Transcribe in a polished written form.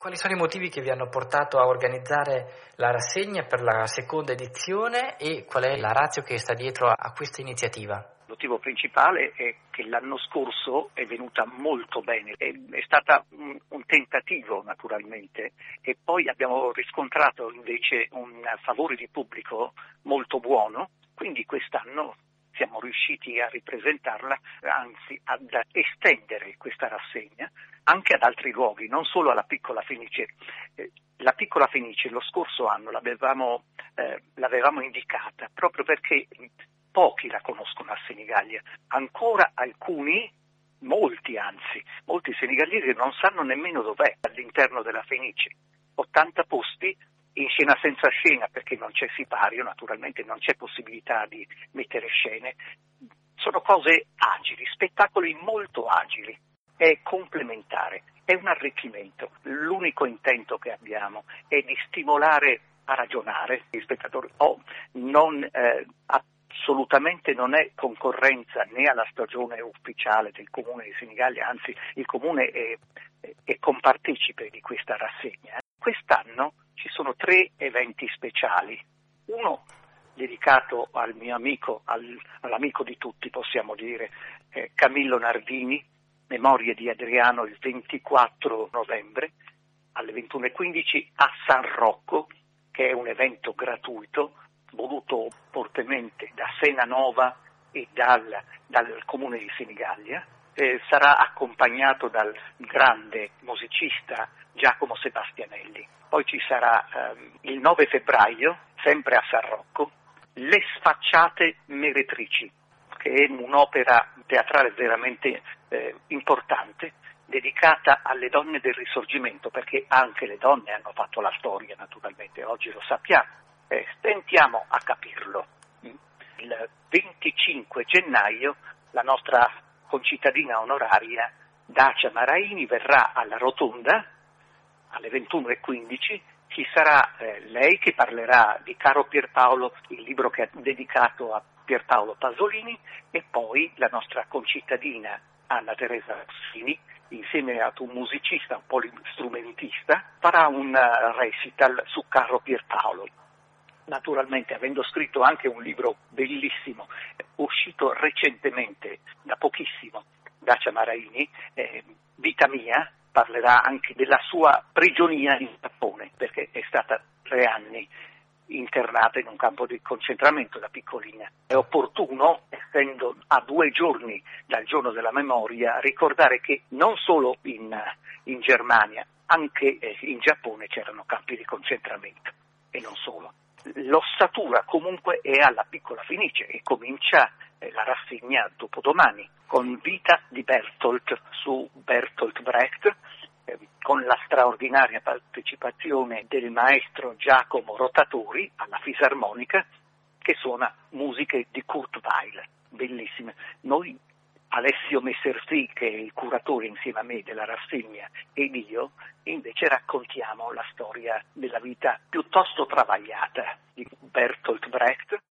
Quali sono i motivi che vi hanno portato a organizzare la rassegna per la seconda edizione e qual è la ratio che sta dietro a questa iniziativa? Il motivo principale è che l'anno scorso è venuta molto bene, è stata un tentativo naturalmente e poi abbiamo riscontrato invece un favore di pubblico molto buono, quindi quest'anno siamo riusciti a ripresentarla, anzi ad estendere questa rassegna anche ad altri luoghi, non solo alla Piccola Fenice. La Piccola Fenice lo scorso anno l'avevamo indicata proprio perché pochi la conoscono a Senigallia, ancora alcuni, molti senigalesi non sanno nemmeno dov'è all'interno della Fenice. 80 posti in scena senza scena, perché non c'è sipario, naturalmente non c'è possibilità di mettere scene. Sono cose agili, spettacoli molto agili, è complementare, è un arricchimento. L'unico intento che abbiamo è di stimolare a ragionare gli spettatori. Assolutamente non è concorrenza né alla stagione ufficiale del Comune di Senigallia, anzi il Comune è compartecipe di questa rassegna. Quest'anno ci sono 3 eventi speciali, uno dedicato al mio amico, all'amico di tutti possiamo dire, Camillo Nardini, Memorie di Adriano, il 24 novembre alle 21:15 a San Rocco, che è un evento gratuito voluto fortemente da Sena Nova e dal Comune di Senigallia. Sarà accompagnato dal grande musicista Giacomo Sebastianelli. Poi ci sarà il 9 febbraio, sempre a San Rocco, Le Sfacciate Meretrici, che è un'opera teatrale veramente importante, dedicata alle donne del Risorgimento, perché anche le donne hanno fatto la storia, naturalmente, oggi lo sappiamo. Stentiamo a capirlo. Il 25 gennaio la nostra concittadina onoraria Dacia Maraini verrà alla Rotonda alle 21:15. Ci sarà lei che parlerà di Caro Pierpaolo, il libro che ha dedicato a Pierpaolo Pasolini, e poi la nostra concittadina Anna Teresa Rossini, insieme ad un musicista, un polistrumentista, farà un recital su Caro Pierpaolo. Naturalmente, avendo scritto anche un libro bellissimo, uscito recentemente, da pochissimo, Dacia Maraini, Vita Mia, parlerà anche della sua prigionia in Giappone, perché è stata 3 anni internata in un campo di concentramento da piccolina. È opportuno, essendo a 2 giorni dal giorno della memoria, ricordare che non solo in Germania, anche in Giappone c'erano campi di concentramento, e non solo. L'ossatura comunque è alla Piccola Fenice e comincia la rassegna dopodomani con Vita di Bertolt su Bertolt Brecht, con la straordinaria partecipazione del maestro Giacomo Rotatori alla fisarmonica, che suona musiche di Kurt Weill, bellissime. Noi, Alessio Messersi, che è il curatore insieme a me della rassegna, ed io, invece raccontiamo la storia della vita piuttosto travagliata di Bertolt Brecht.